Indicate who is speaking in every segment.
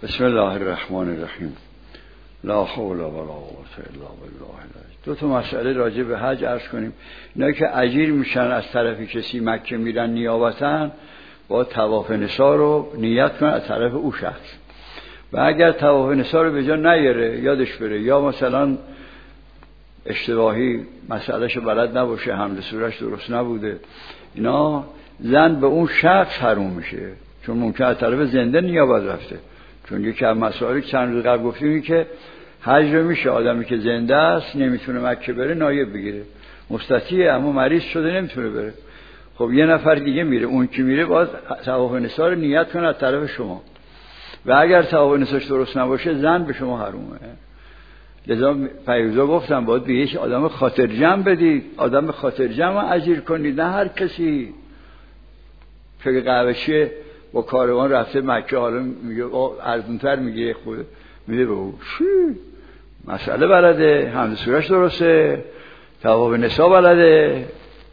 Speaker 1: بسم الله الرحمن الرحیم. لا حول ولا قوة الا بالله. دو تا مسئله راجع به حج عرض کنیم. اینا که اجیر میشن از طرف کسی مکه میرن نیابتاً، با طواف نسا رو نیت کنن از طرف او شخص، و اگر طواف نسا رو به جا نیاره یادش بره، یا مثلا اشتباهی مسئلهشو بلد نباشه، حمل صورتش درست نبوده، اینا زن به اون شخص حروم میشه، چون ممکن از طرف زنده نیابت رفته. چون یکی از مسائلی چند روز قبل گفتیم که حج رو میشه آدمی که زنده است نمیتونه مکه بره نایب بگیره، مستطیعه اما مریض شده نمیتونه بره. خب یه نفر دیگه میره، اون که میره باید طواف نسا رو نیت کنه از طرف شما، و اگر طواف نساش درست نباشه زن به شما حرومه. لذا پیروزا گفتم باید به یک آدم خاطر جمع بدید، آدم خاطر جمع اجیر کنید، نه هر کسی که قهوه‌چیه با کاروان رفته مکه، حالا میگه ارزونتر میگه خود میده به او مسئله بلده، حمل صورتش درسته، طواف نسا بلده،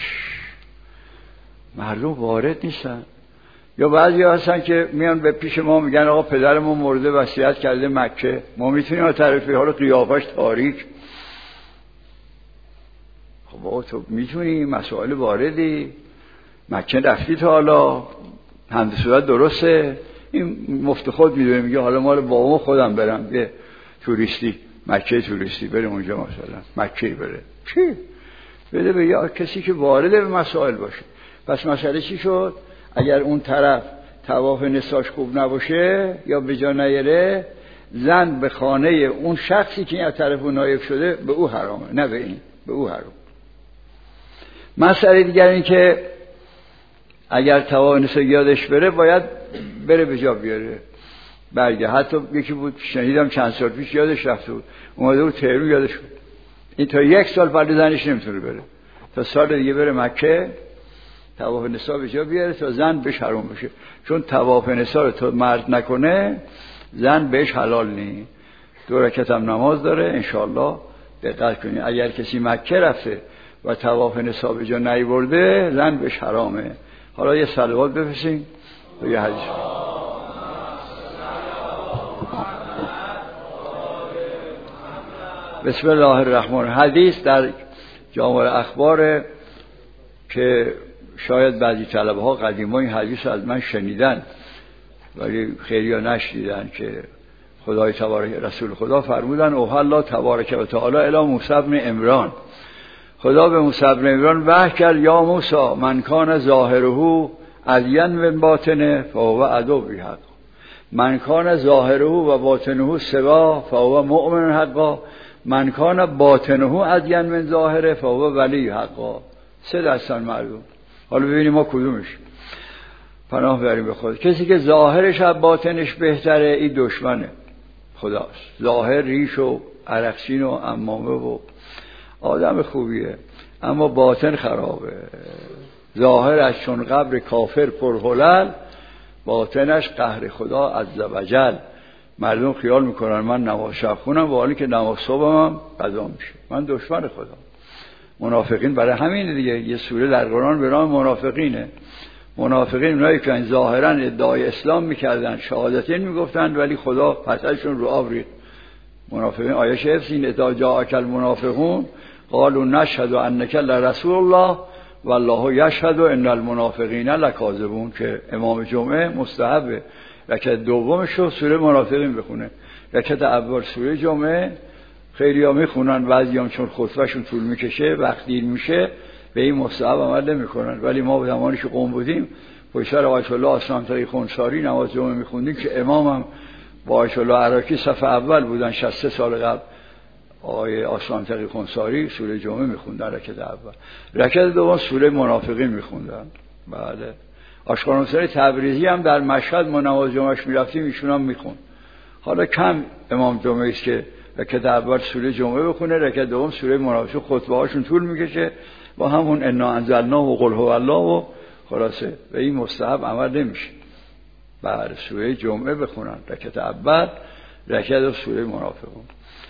Speaker 1: مردم وارد نیستن. یا بعضی هستن که میان به پیش ما میگن آقا پدرمون مرده وصیت کرده مکه، ما میتونیم از طرفی، حالا قیافش تاریک. خب آقا تو میتونی، مسائل واردی، مکه رفتی تا حالا، حمل صورت درسته، این مفت خود میدونه، میگه حالا مال بابام خودم برم یه توریستی، مکه توریستی بریم اونجا، مثلا مکه بره، چی؟ بده به یا کسی که وارد به مسائل باشه. پس مسئله چی شد؟ اگر اون طرف طواف نساش خوب نباشه یا به جا نیاره، زن به خانه اون شخصی که از طرف اون نایب شده به او حرامه، نه به این، به او حرام. مسئله دیگر این که اگر طواف نسا یادش بره باید بره به جا بیاره برگه. حتی یکی بود شنیدم چند سال پیش یادش رفته بود، اومده بود تهران یادش بود، این تا 1 سال بعد زنش نمیتونه بره، تا سال دیگه بره مکه طواف نسا به جا بیاره تا زن بهش حرام بشه. چون طواف نسا رو تا مرد نکنه زن بهش حلال نی. 2 رکعت هم نماز داره انشالله، دقت کنید. اگر کسی مکه رفته و طواف نسا به جا نیورده زن بهش حرامه. حالا یه صلوات بفرستیم و یه حدیث. بسم الله الرحمن. حدیث در جامع اخبار که شاید بعضی طلبه ها قدیما این حدیث از من شنیدن ولی خیلی ها نشنیدن، که خدای تبارک رسول خدا فرمودن اوحی تبارک و تعالی الی موسی بن عمران، خدا به موسی بن عمران وحی کرد یا موسی من کان ظاهره عدین من باطنه فهو عدو حق، من کان ظاهره و باطنه سوا فهو مؤمن حقا، من کان باطنه عدین من ظاهره فهو ولی حقا. 3 دستان مردم. حالا ببینیم ما کدومش. پناه بریم به خدا. کسی که ظاهرش از باطنش بهتره این دشمنه خداست. ظاهر ریش و عرقچین و عمامه و آدم خوبیه، اما باطن خرابه. ظاهرش چون قبر کافر پرهلل، باطنش قهر خدا عزوجل. مردم خیال میکنن من نماز شب خونم و حالی که نماز صبحم هم قضا میشه، من دشمن خدا. منافقین برای همین دیگه یه سوره در قرآن به نام منافقینه. منافقین اونایی که ظاهرا ادعای اسلام میکردن، شهادتین میگفتن، ولی خدا پسشون رو آب ریخت. منافقین آیه حفظ این اذا جاءک المنافقون قالوا نشهد انک لرسول الله والله یشهد ان المنافقین لکاذبون، که امام جمعه مستحب رکعت دومش رو سوره منافقین بخونه، رکعت اول سوره جمعه خیلی ها میخونن، بعضی هم چون خطبهشون طول میکشه وقت دیر میشه به این مستحب عمل نمیکنن. ولی ما زمانی که قوم بودیم پشت سر آیت الله آسلام تقی خونساری نماز جمعه میخوندیم، که امام هم با آیت الله عراقی صف اول بودن، 63 سال قبل آیه آسلام تقی خونساری سوره جمعه میخوندن رکعت اول، رکعت دوم سوره منافقین میخوندن. بله آشقان حسین تبریزی هم در مشهد ما نماز جمعهش میرفتیم ایشون هم میخوند. حالا کم امام جمعه است که رکعت اول سوره جمعه بخونه، رکعت دوم سوره منافقین. خطبه هاشون طول میکشه با همون انا انزلناه و قل هو الله و خلاصه، و این مستحب عمل نمیشه. بعد سوره جمعه بخونن رکعت اول، رکعت سوره منافقون.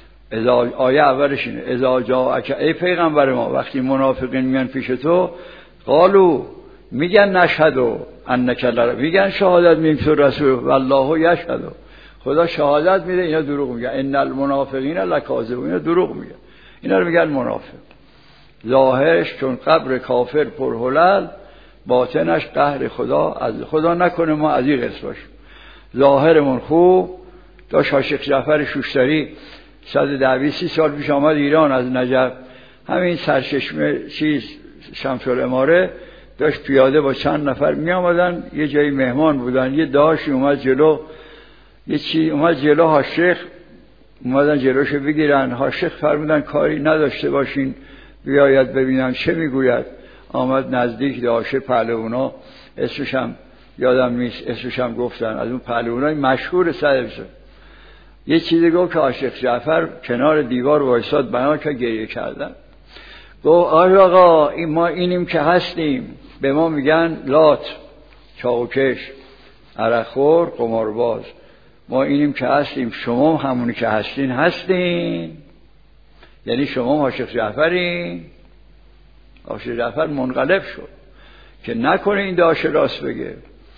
Speaker 1: آیه اولش اینه اذا جاءک، ای پیغمبر ما وقتی منافقین میان پیش تو، قالو میگن نشهد انک لرسول، میگن شهادت میگیم تو رسول، والله یشهد، خدا شهادت میده اینا دروغ میگن. ان المنافقین لکاذبون، اینا دروغ میگن، اینا رو میگن منافق. ظاهرش چون قبر کافر پرهلل، باطنش قهر خدا. از خدا نکنه ما از این قسم باشیم. ظاهرمون خوب. داشت شیخ جعفر شوشتری 130 سال پیش آمد ایران از نجف، همین سرچشمه شمس العماره، داشت پیاده با چند نفر می آمدن، یه جایی مهمان بودن، یه داشتی اومد جلو، یه چی اومد جلو، ها شیخ اومدن جلوشو بگیرن، ها شیخ فرمودن کاری نداشته باشین بیاید ببینن چه میگوید. آمد نزدیک داشه پهلوانا، اسمش هم یادم نیست، اسمش هم گفتن، از اون پهلوانای مشهور صدرشون. یه چیزی گفت که شیخ جعفر کنار دیوار وایساد، بنا که گریه کردن. گفت آقا ما اینیم که هستیم، به ما میگن لات، چاوکش، عرقخور، قمارباز. ما اینیم که هستیم، شما همونی که هستین هستین. یعنی شما شیخ جعفرین. شیخ جعفر منقلب شد که نکنه این داشه راست بگه،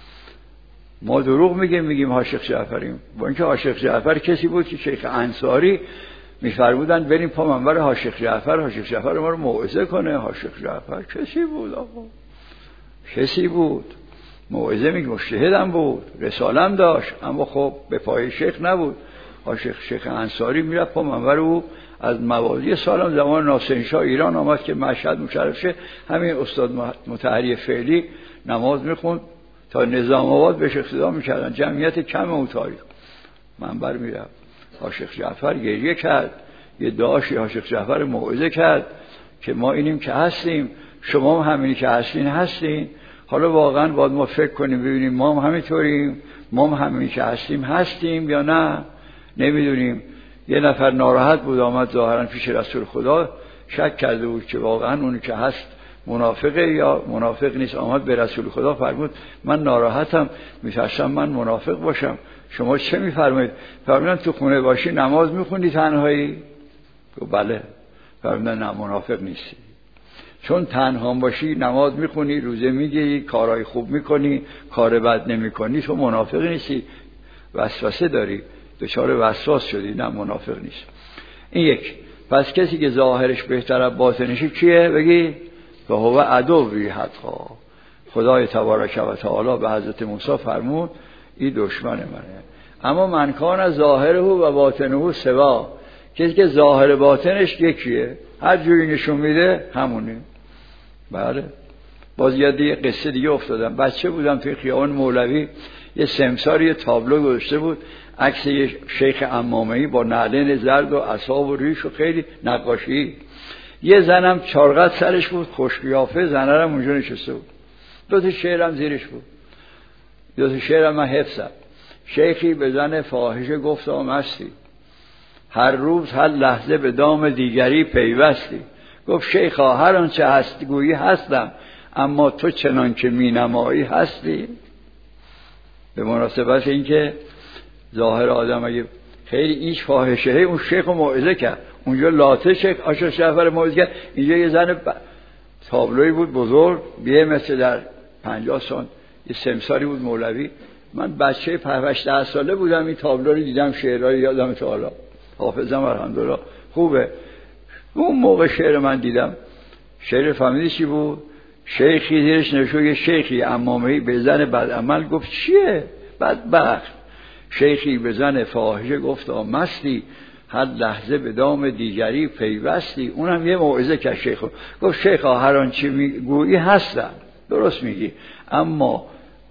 Speaker 1: ما دروغ میگیم شیخ جعفریم. با اینکه شیخ جعفر کسی بود که شیخ انصاری میفرمودن بریم پا منبر شیخ جعفر، شیخ جعفر ما رو موعظه کنه. شیخ جعفر کسی بود آقا، کسی بود، موعظه مجتهدم بود، رسالم داشت، اما خب به پای شیخ نبود. شیخ انصاری میرفت پا منبر او. از موازی سالم زمان ناصرشاه ایران آمد که مشهد مشرف شه، همین استاد مطهری فعلی نماز میخوند تا نظام آباد بهش اقتدا میکردن، جمعیت کم اون تاریخ منبر میرفت. شیخ جعفر گریه کرد، یه داشی شیخ جعفر موعظه کرد که ما اینیم که هستیم، شما هم همینی که هستین هستین. حالا واقعا باید ما فکر کنیم ببینیم ما هم همینطوریم، ما هم همینی که هستیم هستیم یا نه، نمیدونیم. یه نفر ناراحت بود آمد ظاهرا پیش رسول خدا، شک کرده بود که واقعا اونی که هست منافقه یا منافق نیست. آمد به رسول خدا فرمود من ناراحتم، میترسم من منافق باشم، شما چه میفرمایید؟ فرمودن تو خونه باشی نماز میخوندی تنهایی؟ گفت بله. فرمودن نه منافق نیستی، چون تنها باشی نماز میخونی، روزه میگیری، کارهای خوب میکنی، کار بد نمیکنی، تو منافق نیستی، وسوسه داری، دچار وسواس شدی، نه منافق نیست. این یک. پس کسی که ظاهرش بهتر از باطنش کیه؟ بگی و هو عدوی حقا. خدای تبارک و تعالی به حضرت موسی فرمود این دشمن منه. اما من کان ظاهره و باطنه سوا، کسی که ظاهر باطنش یکیه، هر جوری نشون میده همونه. بله. باز یاد یه قصه دیگه افتادم. بچه بودم توی خیابان مولوی، یه سمسار یه تابلو گذاشته بود، عکس یه شیخ عمامه‌ای با نعلین زرد و عصا و ریش و خیلی نقاشی. یه زنم چارقد سرش بود، خوش قیافه، زنه هم اونجا نشسته بود. دو تا شعرم زیرش بود، دو تا شعرم من حفظم. شیخی به زن فاحشه گفت مستی، هر روز هر لحظه به دام دیگری پیوستی. گفت شیخا هر آنچه هستی گویی هستم، اما تو چنان که می نمایی هستی. به مناسبت اینکه ظاهر آدم اگه خیلی ایش فاحشه، اون شیخ رو موعظه کرد، اونجا لاته شیخ شیخ جعفر موعظه کرد، اینجا یه زن تابلوی بود بزرگ، بیه مثل در 50 سال، یه سمساری بود مولوی. من بچه 7-8 ساله بودم، این تابلو رو دیدم، شعرهای یادم تا حالا، حافظم الحمدلله خوبه. اون موقع شعر من دیدم، شعر فهمیدی چی بود؟ شیخی زیرش نوشته یه شیخی عمامه‌ای به زن بدعمل گفت چیه؟ بدبخت. شیخی به زن فاحشه گفت مستی، هر لحظه به دام دیگری پیوستی. اونم یه موعظه که شیخ گفت شیخا هر آنچه میگویی هستم، درست میگی، اما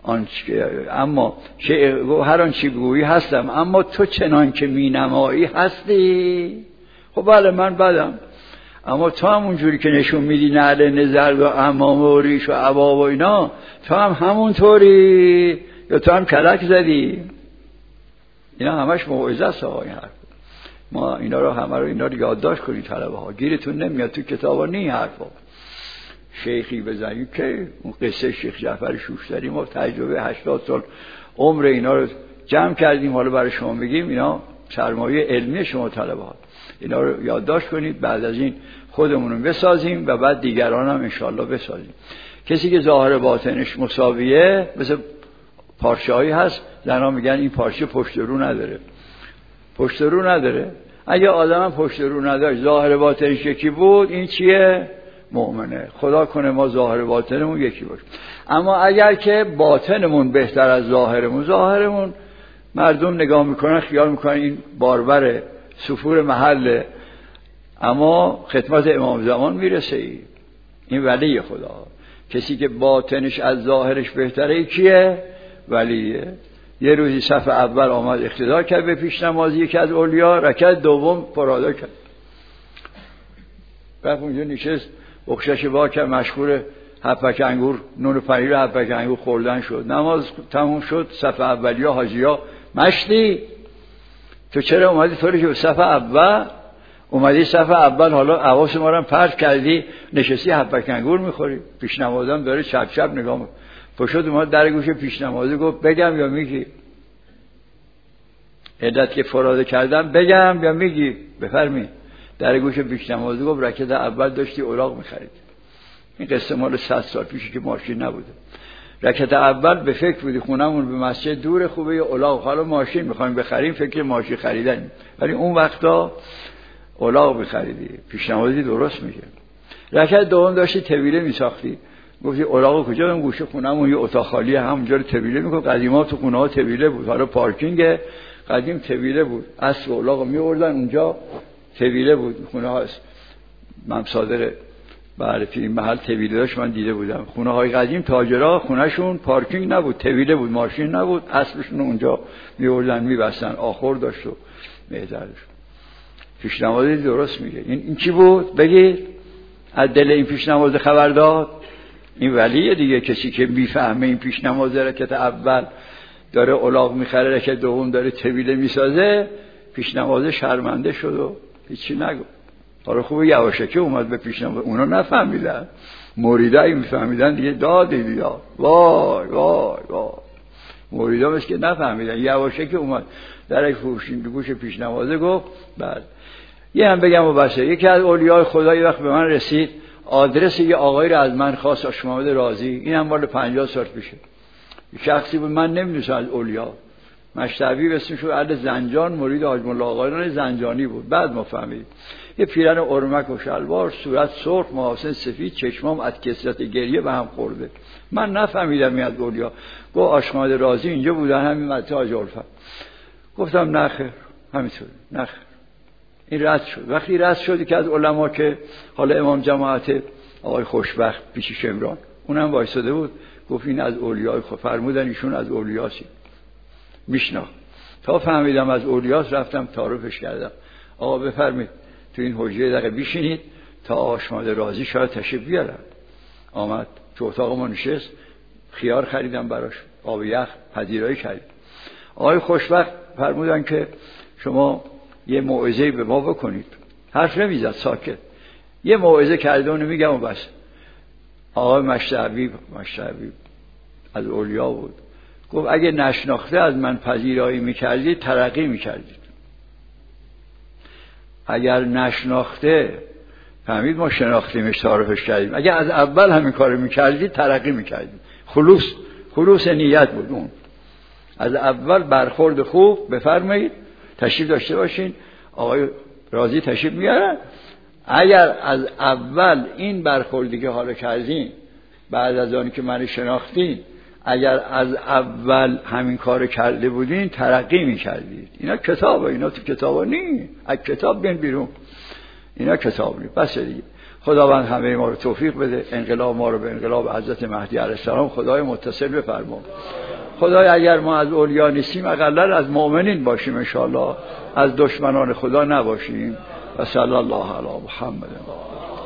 Speaker 1: هر آنچه گویی هستم، اما تو چنان که مینمایی هستی. خب بله من بدم، اما تو هم اونجوری که نشون میدی نعل نزرد و عمامه و ریش و عبا و اینا، تو هم همونطوری یا تو هم کلک زدی. اینا همش موعظه است آقا. این حرف ما اینا رو همه رو اینا رو یادداشت کنید طلبه ها، گیرتون نمیاد تو کتابا نی حرفا. شیخی بزنید که اون قصه شیخ جعفر شوشتری، ما تجربه 80 سال عمر اینا رو جمع کردیم، حالا برای شما بگیم. اینا سرمایه علمی شما طلبه ها، اینا رو یادداشت کنید، بعد از این خودمون رو بسازیم و بعد دیگران هم انشالله بسازیم. کسی که ظاهر باطنش مساویه، مثل پارچه‌هایی هست زنها میگن این پارچه پشت رو نداره. پشت رو نداره. اگه آدم پشت رو نداشت ظاهر باطنش یکی بود، این چیه؟ مؤمنه. خدا کنه ما ظاهر باطنمون یکی باشه. اما اگر که باطنمون بهتر از ظاهرمون مردم نگاه میکنن خیال میکنن این باربر سفور محله، اما خدمت امام زمان میرسه. این ولی خدا. کسی که باطنش از ظاهرش بهتره کیه؟ ولیه. یه روزی صف اول آمد اقتدا کرد به پیش نمازی یکی از اولیا، رکعت دوم پرادا کرد. رفت اونجا نشست، بخشش وا کرد، مشغول هفک انگور، نون پنیر هفک انگور خوردن شد. نماز تموم شد. صف اولیا حاجیا مشتی تو چرا اومدی طوری که صف اول اومدی صف اول، حالا حواس ما رو پرت کردی نشستی هفک انگور میخوری؟ پیش نمازم داره چپ چپ نگاه میکنه. پشت اومد در گوش پیش نمازی گفت بگم یا میگی؟ عدت که فراده کردم بگم یا میگی؟ بفرمی. در گوش پیش نمازی گفت رکعت اول داشتی اوراق میخرید. این قصه مال 100 سال پیشه که ماشین نبوده. رکعت اول به فکر بودی خونمون به مسجد دور، خوبه یه اولاغ، حالا ماشین میخوایم بخریم فکر ماشین خریدن، ولی اون وقتا اولاغ میخریدی. پیش نمازی درست میگه. رکعت دوم داشتی طویله میساختی، گفتی اولاغ کجا؟ اون گوشه خونمون یه اتاق خالیه همونجا رو طویله میکنه. قدیما تو خونه ها طویله بود، حالا پارکینگ قدیم طویله بود، اصل اولاغ میوردن اونجا طویله بود. خونه ها من صادر بله توی این محل طویله داشت، من دیده بودم. خونه های قدیم تاجرها خونهشون پارکینگ نبود، طویله بود، ماشین نبود، اصلشون اونجا میوردن میبستن، آخر داشت و بهتر داشت. پیش نمازی درست میگه. این چی بود؟ بگید از دل این پیش نماز خبر داد. این ولیه دیگه. کسی که میفهمه این پیش نماز رکعت اول داره الاغ میخره، رکعت دوم داره طویله میسازه، پیش نماز شرمنده شد و هیچی نگو. حالا خوبه یواشکی اومد به پیش نماز، اونا نفهمیدن، مریدایی میفهمیدن دیگه دادی دیگه. وای وای وای، مریدا مثل که نفهمیدن. یواشکی اومد در گوش پیش نمازه گفت بعد یه هم بگم و بسه. یکی از اولیای خدا یه وقت به من رسید، آدرس یه آقایی رو از من خواست، آشمامد رازی. این هم مال 50 سال پیشه. شخصی بود من نمیدونستم از اولیا، مشتبی اسمش شد، اهل زنجان، مرید حاج مولا آقایان زنجانی بود. بعد ما فهمیدیم یه پیرن ارمک و شلوار، صورت سرخ، محاسن سفید، چشمام از کثرت گریه به هم خورده. من نفهمیدم این از اولیا. گفت آشمامد رازی اینجا بودن، همین مدرسه حاج الفت. گفتم نخیر، همینطور نخیر. این رد شد. وقتی رد شد که از علما که حالا امام جماعت آقای خوشبخت پیش شمران اونم وایساده بود، گفت این از اولیای خود، فرمودن ایشون از اولیاسی. میشناخت. تا فهمیدم از اولیاس رفتم تعارفش کردم. آقا بفرمید تو این حجره دقیقه بشینید تا آشماد رازی شاید تشریف بیارن. آمد تو اتاق ما نشست، خیار خریدم براش، آب یخ پذیرایی کردیم. آقای خوشبخت فرمودن که شما یه موعظه به ما بکنید. حرف نمیزد، ساکت. یه موعظه کرده اونو میگم و بس. آقای مشتعبی از اولیا بود، گفت اگه نشناخته از من پذیرایی میکردید ترقی میکردید. اگر نشناخته، فهمید ما شناختیمش تعارفش کردیم، اگه از اول همین کارو میکردید ترقی میکردید. خلوص نیت بود اون. از اول برخورد خوب بفرمایید، تشریف داشته باشین، آقای رازی تشریف میارن. اگر از اول این برخوردی که حالا کردین، بعد از آنی که من شناختین، اگر از اول همین کار کرده بودین ترقی میکردید. اینا کتابه، اینا تو کتابا نی، از کتاب بیان بیرون. اینا کتاب نی. بس دیگه. خداوند همه ما رو توفیق بده، انقلاب ما رو به انقلاب حضرت مهدی علیه السلام خدای متصل بفرما. خدای اگر ما از اولیا نیستیم اقلن از مؤمنین باشیم ان شاء الله، از دشمنان خدا نباشیم. و صلی الله علی محمد.